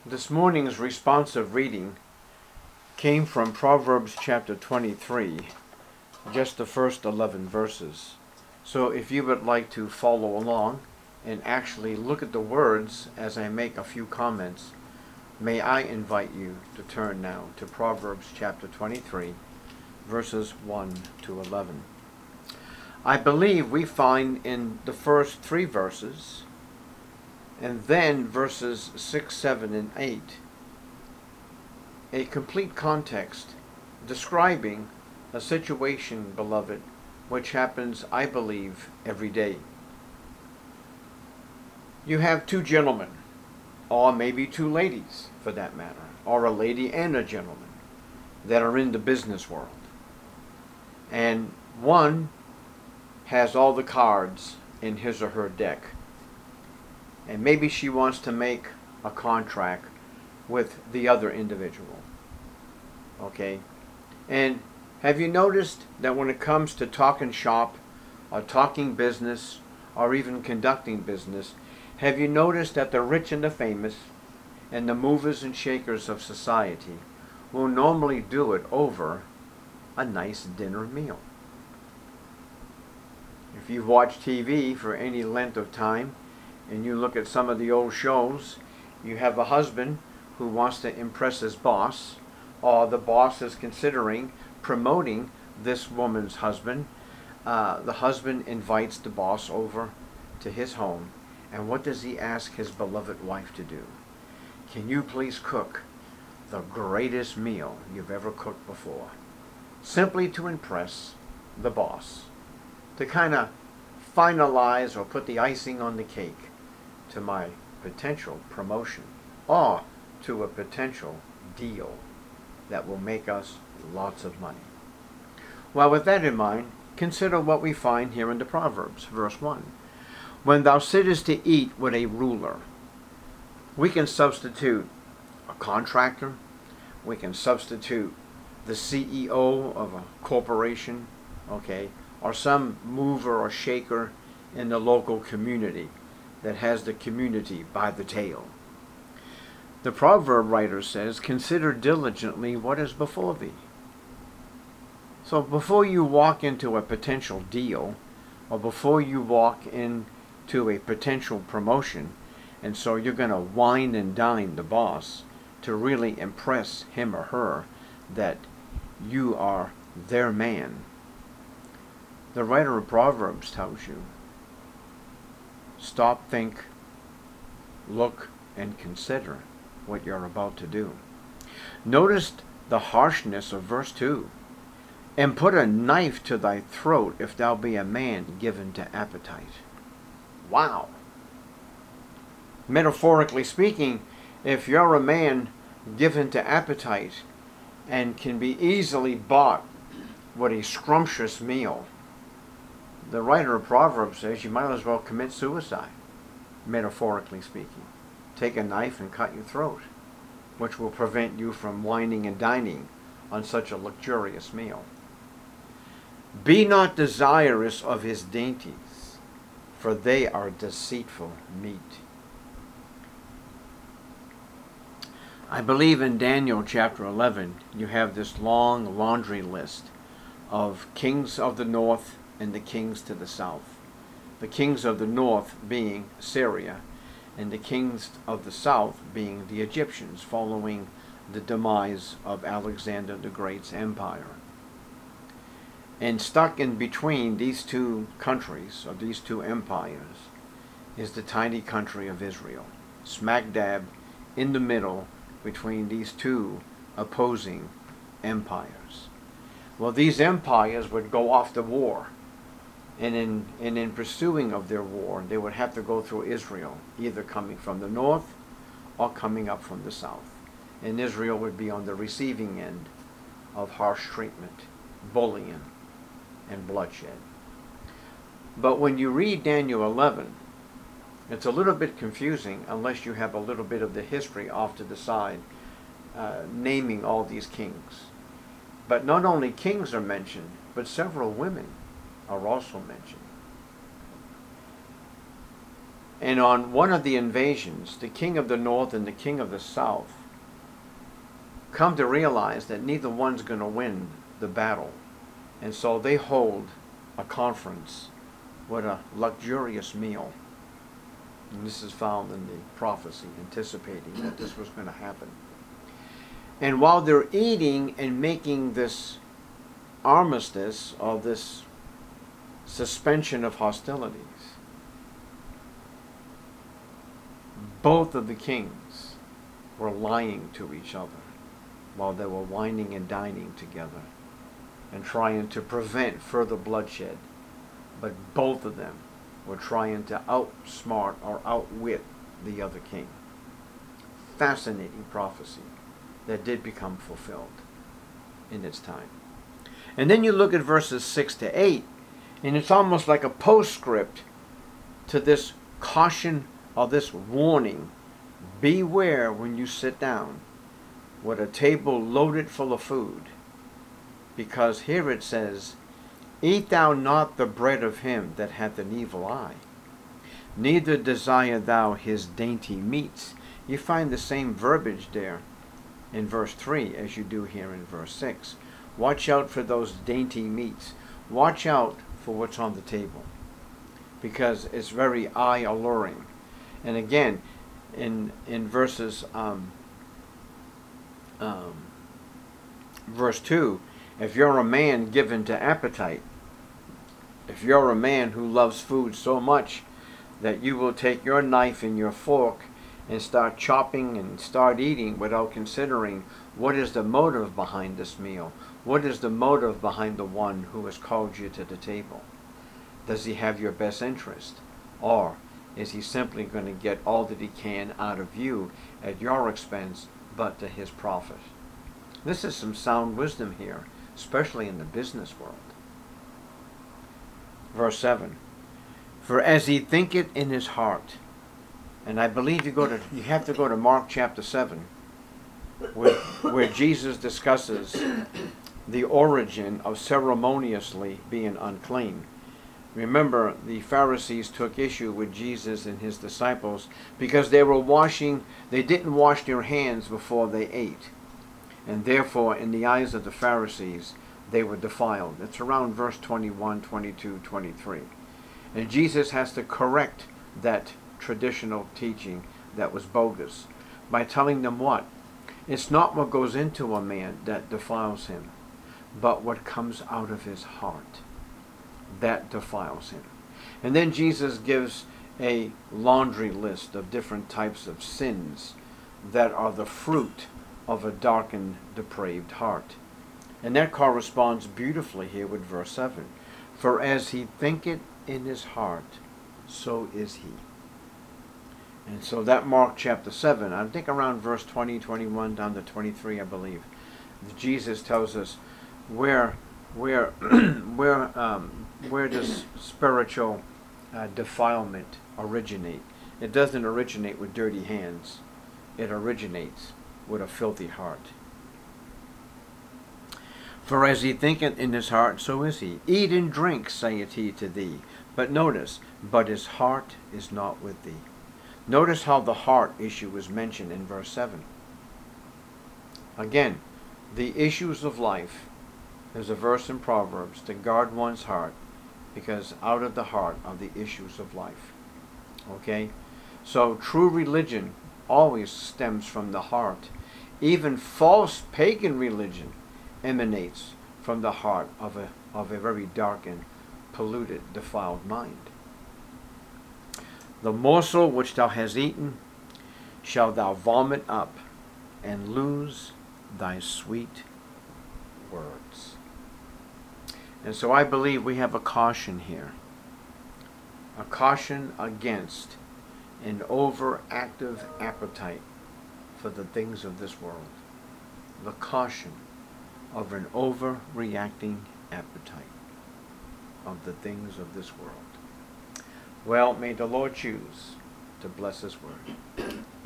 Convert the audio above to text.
This morning's responsive reading came from Proverbs chapter 23, just the first 11 verses. So if you would like to follow along and actually look at the words as I make a few comments, may I invite you to turn now to Proverbs chapter 23, verses 1 to 11. I believe we find in the first 3 verses, and then verses 6, 7, and 8, a complete context describing a situation, beloved, which happens, I believe, every day. You have 2 gentlemen, or maybe 2 ladies, for that matter, or a lady and a gentleman, that are in the business world. And one has all the cards in his or her deck. And maybe she wants to make a contract with the other individual. Okay? And have you noticed that when it comes to talking shop, or talking business, or even conducting business, have you noticed that the rich and the famous, and the movers and shakers of society, will normally do it over a nice dinner meal? If you've watched TV for any length of time, and you look at some of the old shows, you have a husband who wants to impress his boss, or the boss is considering promoting this woman's husband. The husband invites the boss over to his home, and what does he ask his beloved wife to do? Can you please cook the greatest meal you've ever cooked before? Simply to impress the boss, to kind of finalize or put the icing on the cake to my potential promotion, or to a potential deal that will make us lots of money. Well, with that in mind, consider what we find here in the Proverbs, verse 1. When thou sittest to eat with a ruler, we can substitute a contractor, we can substitute the CEO of a corporation, okay, or some mover or shaker in the local community that has the community by the tail. The proverb writer says, consider diligently what is before thee. So before you walk into a potential deal, or before you walk into a potential promotion, and so you're going to wine and dine the boss to really impress him or her that you are their man, the writer of Proverbs tells you, stop, think, look, and consider what you're about to do. Notice the harshness of verse 2. And put a knife to thy throat if thou be a man given to appetite. Wow. Metaphorically speaking, if you're a man given to appetite and can be easily bought with a scrumptious meal, the writer of Proverbs says you might as well commit suicide, metaphorically speaking. Take a knife and cut your throat, which will prevent you from wining and dining on such a luxurious meal. Be not desirous of his dainties, for they are deceitful meat. I believe in Daniel chapter 11, you have this long laundry list of kings of the north and the kings to the south. The kings of the north being Syria, and the kings of the south being the Egyptians, following the demise of Alexander the Great's empire. And stuck in between these 2 countries, or these 2 empires, is the tiny country of Israel, smack dab in the middle between these 2 opposing empires. Well, these empires would go off to war, and in pursuing of their war, they would have to go through Israel, either coming from the north or coming up from the south. And Israel would be on the receiving end of harsh treatment, bullying, and bloodshed. But when you read Daniel 11, it's a little bit confusing unless you have a little bit of the history off to the side, naming all these kings. But not only kings are mentioned, but several women are also mentioned. And on one of the invasions, the king of the north and the king of the south come to realize that neither one's going to win the battle. And so they hold a conference with a luxurious meal. And this is found in the prophecy, anticipating that this was going to happen. And while they're eating and making this armistice, or this suspension of hostilities, both of the kings were lying to each other while they were wining and dining together and trying to prevent further bloodshed. But both of them were trying to outsmart or outwit the other king. Fascinating prophecy that did become fulfilled in its time. And then you look at verses 6 to 8, and it's almost like a postscript to this caution or this warning. Beware when you sit down with a table loaded full of food. Because here it says, eat thou not the bread of him that hath an evil eye, neither desire thou his dainty meats. You find the same verbiage there in verse 3 as you do here in verse 6. Watch out for those dainty meats. Watch out for what's on the table, because it's very eye alluring. And again, in verses verse 2, if you're a man given to appetite, if you're a man who loves food so much that you will take your knife and your fork and start chopping and start eating without considering what is the motive behind this meal, what is the motive behind the one who has called you to the table? Does he have your best interest? Or is he simply going to get all that he can out of you at your expense, but to his profit? This is some sound wisdom here, especially in the business world. Verse 7, for as he thinketh in his heart, and I believe you have to go to Mark chapter 7, where Jesus discusses the origin of ceremoniously being unclean. Remember, the Pharisees took issue with Jesus and his disciples because they didn't wash their hands before they ate. And therefore, in the eyes of the Pharisees, they were defiled. It's around verse 21, 22, 23. And Jesus has to correct that traditional teaching that was bogus by telling them what? It's not what goes into a man that defiles him, but what comes out of his heart that defiles him. And then Jesus gives a laundry list of different types of sins that are the fruit of a darkened, depraved heart. And that corresponds beautifully here with verse 7. For as he thinketh in his heart, so is he. And so that Mark chapter 7, I think around verse 20, 21 down to 23, I believe, Jesus tells us where does spiritual defilement originate? It doesn't originate with dirty hands. It originates with a filthy heart. For as he thinketh in his heart, so is he. Eat and drink, saith he to thee. But notice, but his heart is not with thee. Notice how the heart issue is mentioned in verse 7. Again, the issues of life. There's a verse in Proverbs to guard one's heart, because out of the heart are the issues of life. Okay? So true religion always stems from the heart. Even false pagan religion emanates from the heart of a very darkened, polluted, defiled mind. The morsel which thou hast eaten shalt thou vomit up, and lose thy sweet words. And so I believe we have a caution here. A caution against an overactive appetite for the things of this world. The caution of an overreacting appetite of the things of this world. Well, may the Lord choose to bless his word.